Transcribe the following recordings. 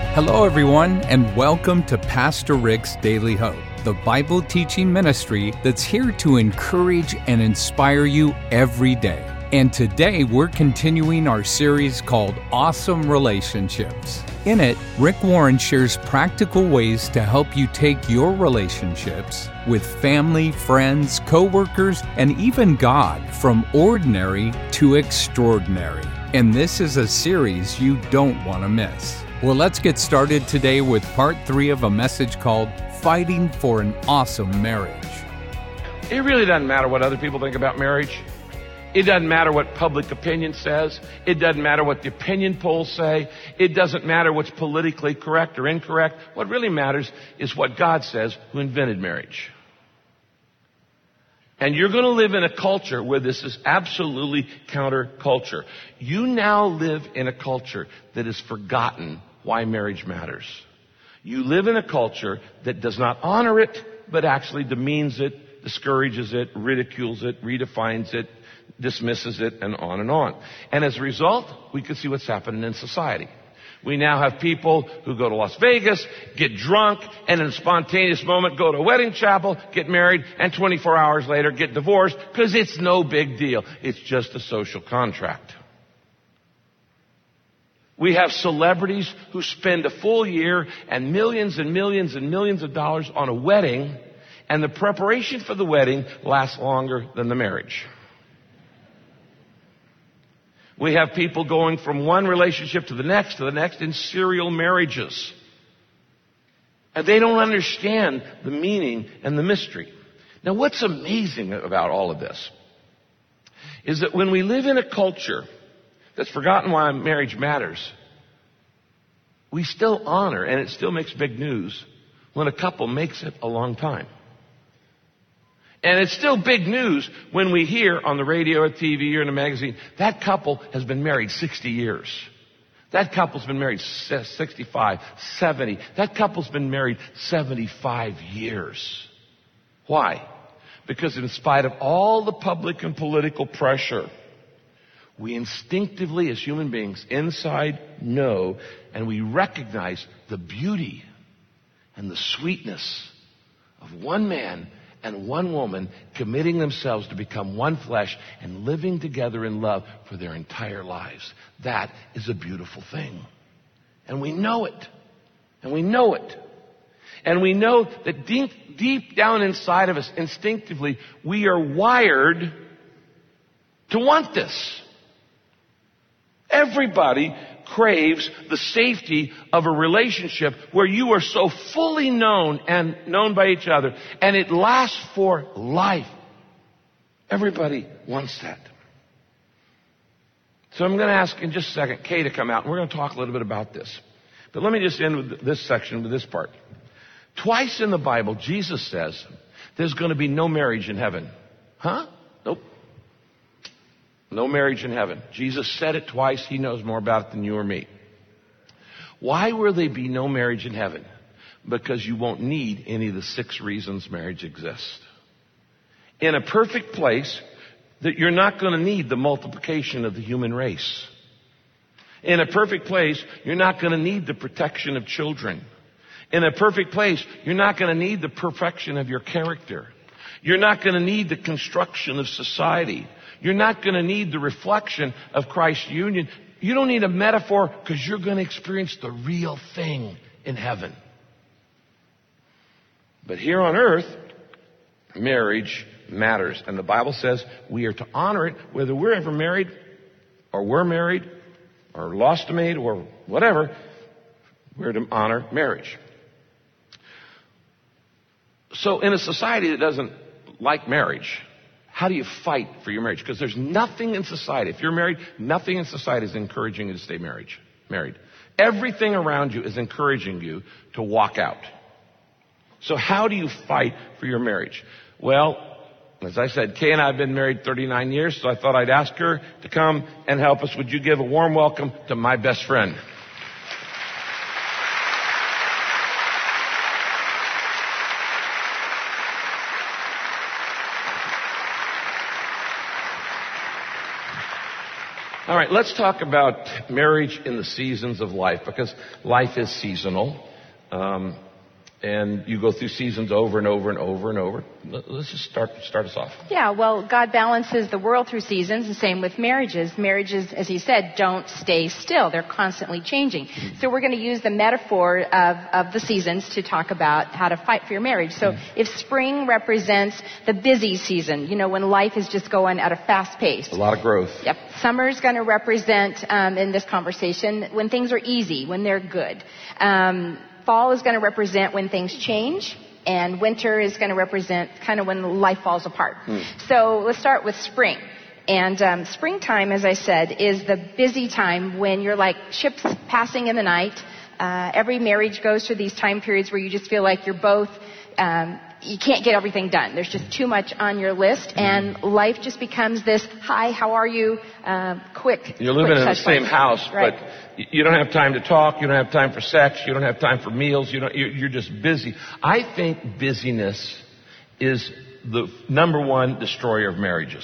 Hello, everyone, and welcome to Pastor Rick's Daily Hope, the Bible teaching ministry that's here to encourage and inspire you every day. And today we're continuing our series called Awesome Relationships. In it, Rick Warren shares practical ways to help you take your relationships with family, friends, co-workers, and even God from ordinary to extraordinary. And this is a series you don't want to miss. Well, let's get started today with part 3 of a message called Fighting for an Awesome Marriage. It really doesn't matter what other people think about marriage. It doesn't matter what public opinion says. It doesn't matter what the opinion polls say. It doesn't matter what's politically correct or incorrect. What really matters is what God says, who invented marriage. And you're going to live in a culture where this is absolutely counterculture. You now live in a culture that has forgotten why marriage matters. You live in a culture that does not honor it, but actually demeans it, discourages it, ridicules it, redefines it, dismisses it, and on and on. And as a result, we can see what's happening in society. We now have people who go to Las Vegas, get drunk, and in a spontaneous moment go to a wedding chapel, get married, and 24 hours later get divorced because it's no big deal. It's just a social contract. We have celebrities who spend a full year and millions and millions and millions of dollars on a wedding, and the preparation for the wedding lasts longer than the marriage. We have people going from one relationship to the next in serial marriages. And they don't understand the meaning and the mystery. Now, what's amazing about all of this is that when we live in a culture that's forgotten why marriage matters, we still honor, and it still makes big news, when a couple makes it a long time. And it's still big news when we hear on the radio or TV or in a magazine, that couple has been married 60 years. That couple's been married 65, 70. That couple's been married 75 years. Why? Because in spite of all the public and political pressure, we instinctively as human beings inside know and we recognize the beauty and the sweetness of one man and one woman committing themselves to become one flesh and living together in love for their entire lives. That is a beautiful thing. And we know it. And we know it. And we know that deep down inside of us, instinctively, we are wired to want this. Everybody craves the safety of a relationship where you are so fully known and known by each other, and it lasts for life. Everybody wants that. So I'm going to ask in just a second Kay to come out, and we're going to talk a little bit about this. But let me just end with this section, with this part. Twice in the Bible, Jesus says there's going to be no marriage in heaven. Huh? Nope. No marriage in heaven. Jesus said it twice. He knows more about it than you or me. Why will there be no marriage in heaven? Because you won't need any of the 6 reasons marriage exists. In a perfect place, that you're not going to need the multiplication of the human race. In a perfect place, you're not going to need the protection of children. In a perfect place, you're not going to need the perfection of your character. You're not going to need the construction of society. You're not going to need the reflection of Christ's union. You don't need a metaphor because you're going to experience the real thing in heaven. But here on earth, marriage matters. And the Bible says we are to honor it whether we're ever married or we're married or lost a maid or whatever. We're to honor marriage. So in a society that doesn't like marriage, how do you fight for your marriage? Because there's nothing in society. If you're married, nothing in society is encouraging you to stay married. Everything around you is encouraging you to walk out. So how do you fight for your marriage? Well, as I said, Kay and I have been married 39 years, so I thought I'd ask her to come and help us. Would you give a warm welcome to my best friend? All right, let's talk about marriage in the seasons of life, because life is seasonal. And you go through seasons over and over and over and over. Let's just start us off. Yeah, well, God balances the world through seasons, and same with marriages. Marriages, as he said, don't stay still. They're constantly changing. So we're going to use the metaphor of the seasons to talk about how to fight for your marriage. So if spring represents the busy season, you know, when life is just going at a fast pace. A lot of growth. Yep. Summer's going to represent, in this conversation, when things are easy, when they're good. Fall is going to represent when things change, and winter is going to represent kind of when life falls apart. So let's start with spring. And springtime, as I said, is the busy time when you're like ships passing in the night. Every marriage goes through these time periods where you just feel like you're both, you can't get everything done. There's just too much on your list, and life just becomes this, hi, how are you, quick. You're living in the same house, right. But you don't have time to talk. You don't have time for sex. You don't have time for meals. You're just busy. I think busyness is the number one destroyer of marriages.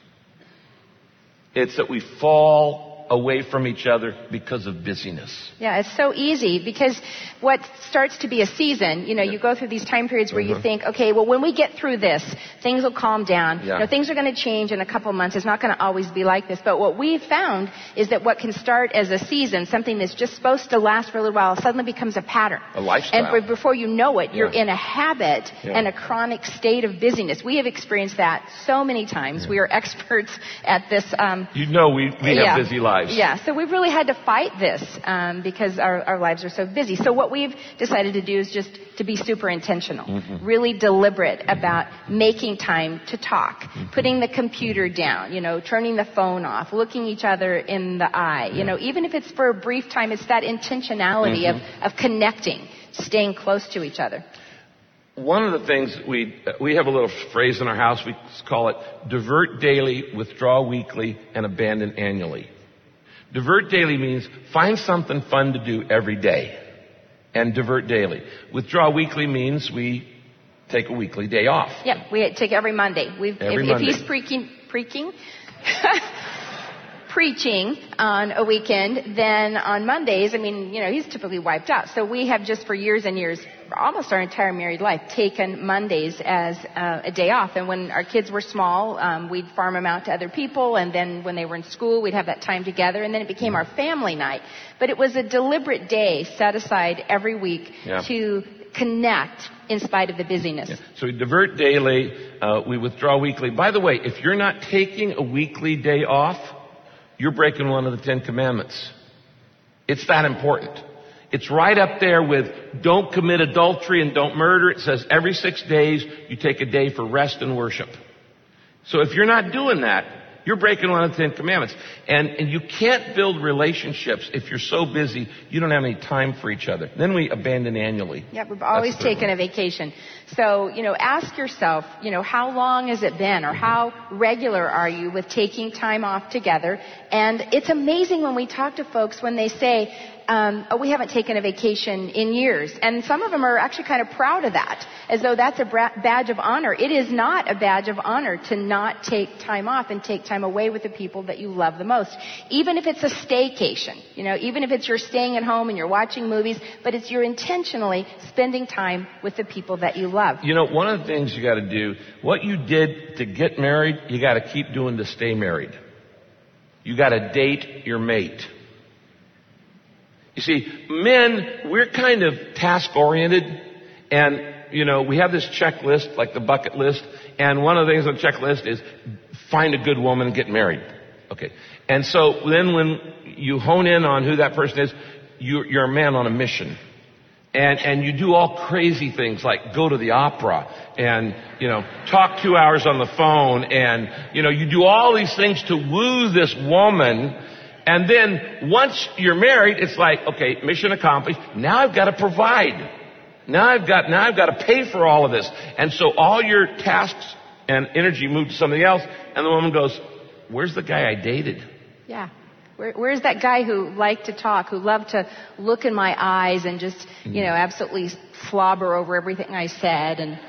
It's that we fall away from each other because of busyness. Yeah, it's so easy, because what starts to be a season, you know, you go through these time periods where you think, okay, well, when we get through this, things will calm down. Yeah. You know, things are going to change in a couple months. It's not going to always be like this. But what we've found is that what can start as a season, something that's just supposed to last for a little while, suddenly becomes a pattern. A lifestyle. And before you know it, you're in a habit and a chronic state of busyness. We have experienced that so many times. We are experts at this. You know, we have busy lives. Yeah, so we've really had to fight this because our lives are so busy. So what we've decided to do is just to be super intentional, really deliberate about making time to talk, putting the computer down, you know, turning the phone off, looking each other in the eye. You know, even if it's for a brief time, it's that intentionality of connecting, staying close to each other. One of the things we have a little phrase in our house. We call it divert daily, withdraw weekly, and abandon annually. Divert daily means find something fun to do every day and divert daily. Withdraw weekly means we take a weekly day off. Yeah, we take every Monday. If he's preaching on a weekend, then on Mondays, I mean, you know, he's typically wiped out. So we have just for years and years, almost our entire married life, taken Mondays as a day off. And when our kids were small, we'd farm them out to other people. And then when they were in school, we'd have that time together. And then it became our family night. But it was a deliberate day set aside every week to connect in spite of the busyness. So we divert daily, we withdraw weekly. By the way, if you're not taking a weekly day off, you're breaking one of the 10 Commandments. It's that important. It's right up there with don't commit adultery and don't murder. It says every 6 days you take a day for rest and worship. So if you're not doing that, you're breaking one of the 10 Commandments. And you can't build relationships if you're so busy you don't have any time for each other. Then we abandon annually. Yeah, we've always taken a vacation. So, you know, ask yourself, you know, how long has it been, or how regular are you with taking time off together? And it's amazing when we talk to folks when they say, we haven't taken a vacation in years. And some of them are actually kind of proud of that, as though that's a badge of honor. It is not a badge of honor to not take time off and take time away with the people that you love the most. Even if it's a staycation, you know, even if it's you're staying at home and you're watching movies, but it's you're intentionally spending time with the people that you love. You know, one of the things you got to do, what you did to get married, you got to keep doing to stay married. You got to date your mate. You see, men, we're kind of task-oriented, and, you know, we have this checklist, like the bucket list, and one of the things on the checklist is find a good woman and get married. Okay. And so then when you hone in on who that person is, you're a man on a mission. And you do all crazy things like go to the opera and, you know, talk 2 hours on the phone, and, you know, you do all these things to woo this woman. And then once you're married, it's like, okay, mission accomplished. Now I've got to provide. Now I've got to pay for all of this. And so all your tasks and energy move to something else. And the woman goes, where's the guy I dated? Yeah. Where's that guy who liked to talk, who loved to look in my eyes and just, you know, absolutely slobber over everything I said? And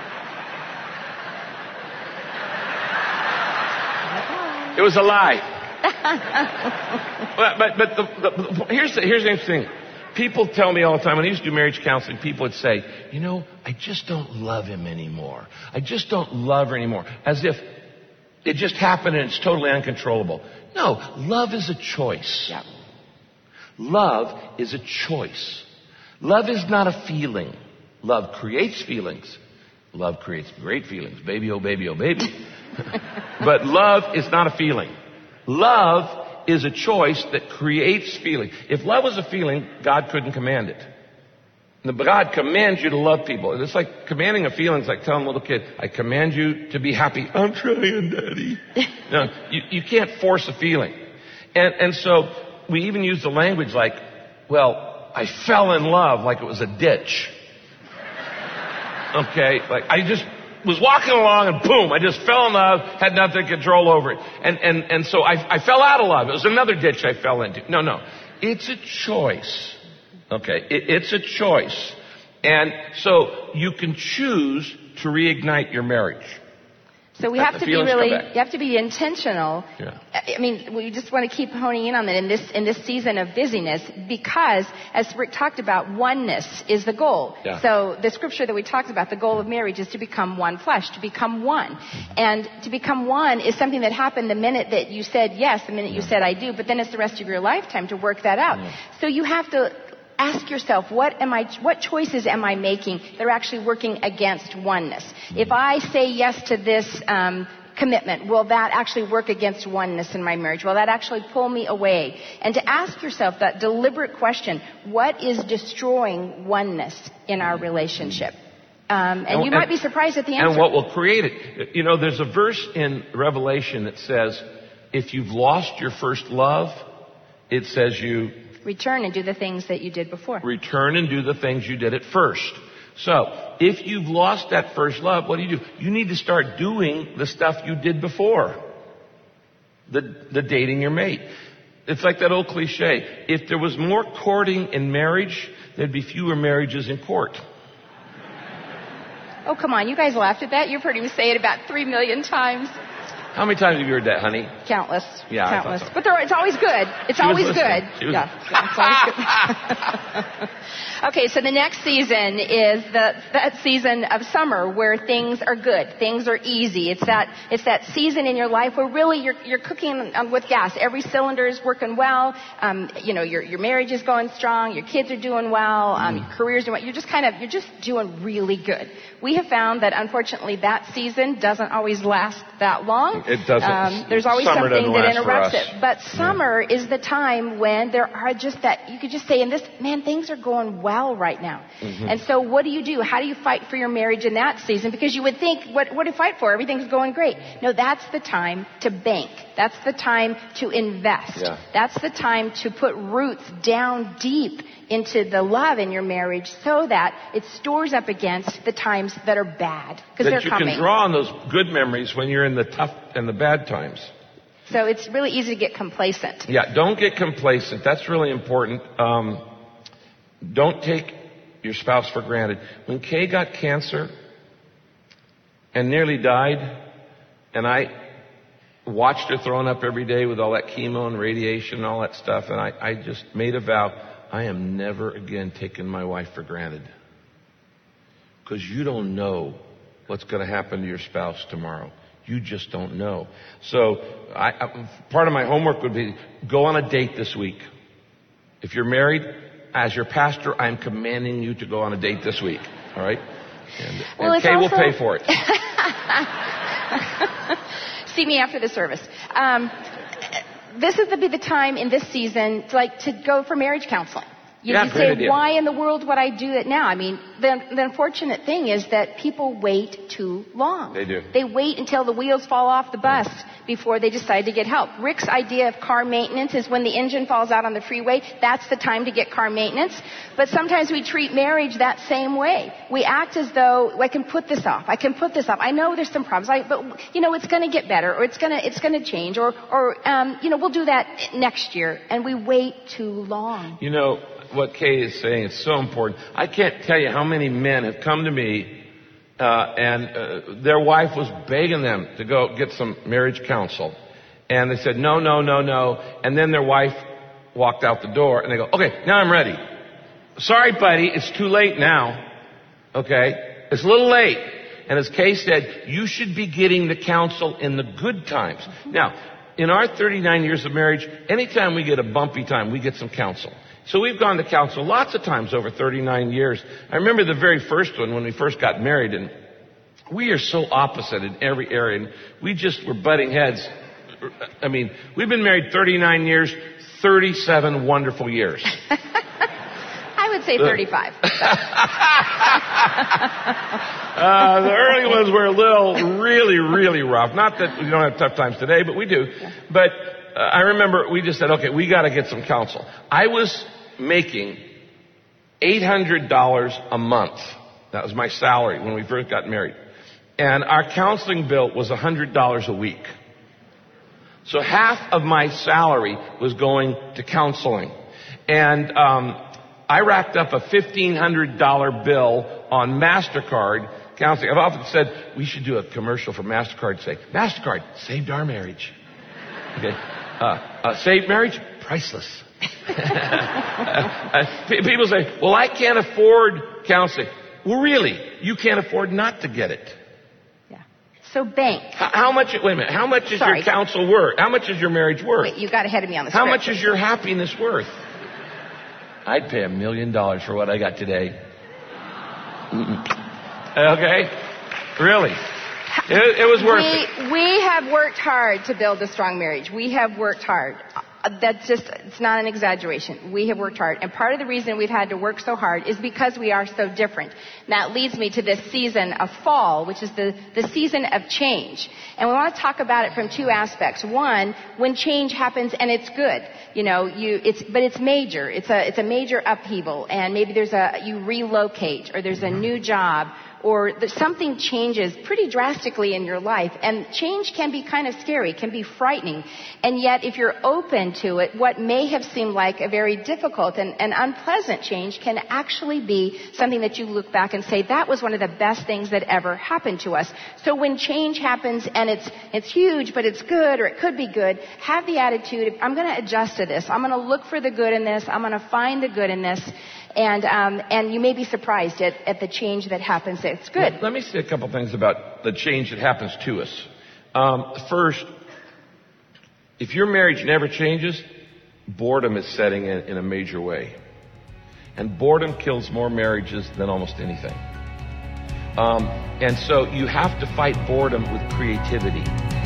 it was a lie. Here's the interesting thing. People tell me all the time, when I used to do marriage counseling, people would say, I just don't love him anymore. I just don't love her anymore. As if it just happened and it's totally uncontrollable. No, love is a choice. Yep. Love is a choice. Love is not a feeling. Love creates feelings. Love creates great feelings. Baby, oh baby, oh baby. But love is not a feeling. Love is a choice that creates feeling. If love was a feeling, God couldn't command it. But God commands you to love people. It's like commanding a feeling. It's like telling a little kid, I command you to be happy. I'm trying, Daddy. No, you can't force a feeling. And so we even use the language like, well, I fell in love like it was a ditch. Okay, like I just was walking along and boom, I just fell in love, had nothing control over it. And so I fell out of love. It was another ditch I fell into. No. It's a choice. Okay, it's a choice. And so you can choose to reignite your marriage. So we have to be you have to be intentional. Yeah. I mean, we just want to keep honing in on that in this season of busyness, because as Rick talked about, oneness is the goal. Yeah. So the scripture that we talked about, the goal of marriage is to become one flesh, to become one. And to become one is something that happened the minute that you said yes, the minute you said I do, but then it's the rest of your lifetime to work that out. Yeah. So you have to ask yourself, what choices am I making that are actually working against oneness? If I say yes to this commitment, will that actually work against oneness in my marriage? Will that actually pull me away? And to ask yourself that deliberate question, what is destroying oneness in our relationship? And you might be surprised at the answer. And what will create it? There's a verse in Revelation that says, if you've lost your first love, it says you return and do the things that you did before. Return and do the things you did at first. So, if you've lost that first love, what do? You need to start doing the stuff you did before. The dating your mate. It's like that old cliche. If there was more courting in marriage, there'd be fewer marriages in court. Oh, come on. You guys laughed at that. You've heard him say it about 3 million times. How many times have you heard that, honey? Countless. Yeah, countless. I thought so. But it's always good. It's always good. Yeah, it's always good. Okay, so the next season is that season of summer where things are good, things are easy. It's that season in your life where really you're cooking with gas. Every cylinder is working well. Your marriage is going strong. Your kids are doing well. Your career's doing well. You're just doing really good. We have found that unfortunately that season doesn't always last that long. It doesn't. There's always summer something that interrupts it. But summer is the time when there are just that, you could just say, things are going well right now. Mm-hmm. And so what do? How do you fight for your marriage in that season? Because you would think, what do you fight for? Everything's going great. No, that's the time to bank. That's the time to invest. Yeah. That's the time to put roots down deep into the love in your marriage so that it stores up against the times that are bad, because they're coming. That you can draw on those good memories when you're in the tough and the bad times. So it's really easy to get complacent. Yeah, don't get complacent. That's really important. Don't take your spouse for granted. When Kay got cancer and nearly died, and I watched her throwing up every day with all that chemo and radiation and all that stuff, and I just made a vow, I am never again taking my wife for granted. Because you don't know what's going to happen to your spouse tomorrow. You just don't know. So part of my homework would be go on a date this week. If you're married, as your pastor, I'm commanding you to go on a date this week. All right? And Kay will pay for it. See me after the service. This is the time in this season to go for marriage counseling. You say, idea. Why in the world would I do it now? I mean, the unfortunate thing is that people wait too long. They do. They wait until the wheels fall off the bus before they decide to get help. Rick's idea of car maintenance is when the engine falls out on the freeway, that's the time to get car maintenance. But sometimes we treat marriage that same way. We act as though, I can put this off. I know there's some problems, but it's going to get better, or it's going to change, or we'll do that next year. And we wait too long. What Kay is saying is so important. I can't tell you how many men have come to me and their wife was begging them to go get some marriage counsel. And they said, no, no, no, no. And then their wife walked out the door and they go, okay, now I'm ready. Sorry, buddy, it's too late now. Okay? It's a little late. And as Kay said, you should be getting the counsel in the good times. Now, in our 39 years of marriage, anytime we get a bumpy time, we get some counsel. So we've gone to counsel lots of times over 39 years. I remember the very first one when we first got married, and we are so opposite in every area. And we just were butting heads. I mean, we've been married 39 years, 37 wonderful years. I would say 35. The early ones were a little really, really rough. Not that we don't have tough times today, but we do. But I remember we just said, okay, we got to get some counsel. I was making $800 a month. That was my salary when we first got married. And our counseling bill was $100 a week. So half of my salary was going to counseling. And I racked up a $1,500 bill on MasterCard counseling. I've often said we should do a commercial for MasterCard. Say, MasterCard saved our marriage. Okay, saved marriage, priceless. People say, well, I can't afford counseling. Well, really, you can't afford not to get it. Yeah. So bank. How much? Wait a minute. How much is your counsel worth? How much is your marriage worth? Wait, you got ahead of me on the How script. much is your happiness worth? I'd pay $1 million for what I got today. Okay? Really. It was worth it. We have worked hard to build a strong marriage. We have worked hard. It's not an exaggeration. We have worked hard. And part of the reason we've had to work so hard is because we are so different. And that leads me to this season of fall, which is the season of change. And we want to talk about it from two aspects. One, when change happens and it's good. But it's major. It's a major upheaval. And maybe you relocate, or there's a new job, or something changes pretty drastically in your life. And change can be kind of scary, can be frightening. And yet, if you're open to it, what may have seemed like a very difficult and unpleasant change can actually be something that you look back and say, that was one of the best things that ever happened to us. So when change happens and it's huge, but it's good, or it could be good, have the attitude, I'm going to adjust to this. I'm going to look for the good in this. I'm going to find the good in this. And you may be surprised at the change that happens. It's good. Let me say a couple things about the change that happens to us. First, if your marriage never changes, boredom is setting in a major way. And boredom kills more marriages than almost anything. And so you have to fight boredom with creativity.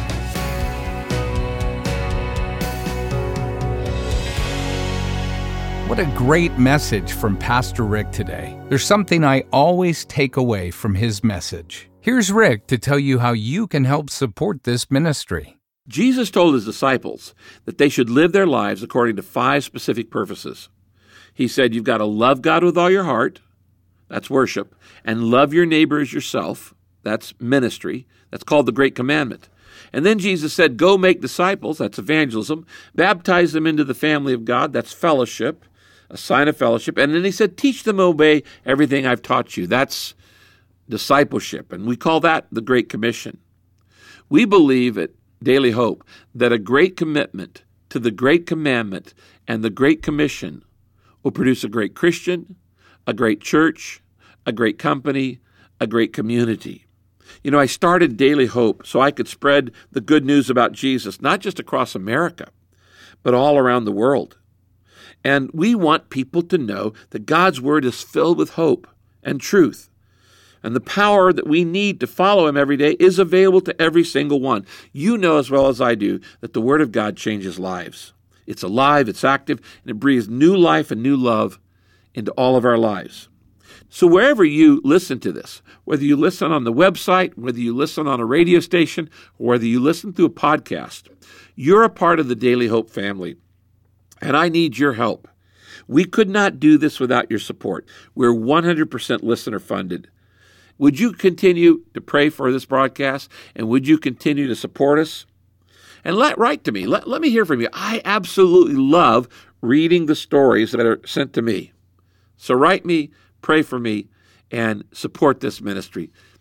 What a great message from Pastor Rick today. There's something I always take away from his message. Here's Rick to tell you how you can help support this ministry. Jesus told his disciples that they should live their lives according to 5 specific purposes. He said you've got to love God with all your heart, that's worship, and love your neighbor as yourself, that's ministry, that's called the Great Commandment. And then Jesus said, go make disciples, that's evangelism, baptize them into the family of God, that's fellowship, a sign of fellowship. And then he said, teach them to obey everything I've taught you. That's discipleship. And we call that the Great Commission. We believe at Daily Hope that a great commitment to the Great Commandment and the Great Commission will produce a great Christian, a great church, a great company, a great community. I started Daily Hope so I could spread the good news about Jesus, not just across America, but all around the world. And we want people to know that God's Word is filled with hope and truth. And the power that we need to follow Him every day is available to every single one. You know as well as I do that the Word of God changes lives. It's alive, it's active, and it breathes new life and new love into all of our lives. So wherever you listen to this, whether you listen on the website, whether you listen on a radio station, or whether you listen through a podcast, you're a part of the Daily Hope family. And I need your help. We could not do this without your support. We're 100% listener funded. Would you continue to pray for this broadcast? And would you continue to support us? And write to me. Let me hear from you. I absolutely love reading the stories that are sent to me. So write me, pray for me, and support this ministry.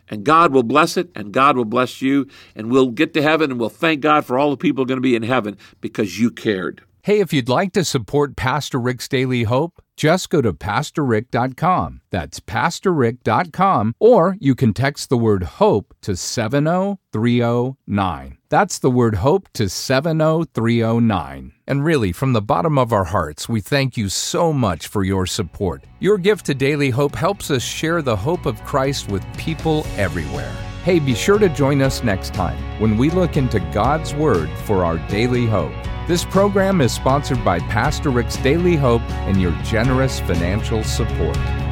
And God will bless it, and God will bless you, and we'll get to heaven, and we'll thank God for all the people going to be in heaven because you cared. Hey, if you'd like to support Pastor Rick's Daily Hope, just go to PastorRick.com. That's PastorRick.com, or you can text the word HOPE to 70309. That's the word HOPE to 70309. And really, from the bottom of our hearts, we thank you so much for your support. Your gift to Daily Hope helps us share the hope of Christ with people everywhere. Hey, be sure to join us next time when we look into God's Word for our daily hope. This program is sponsored by Pastor Rick's Daily Hope and your generous financial support.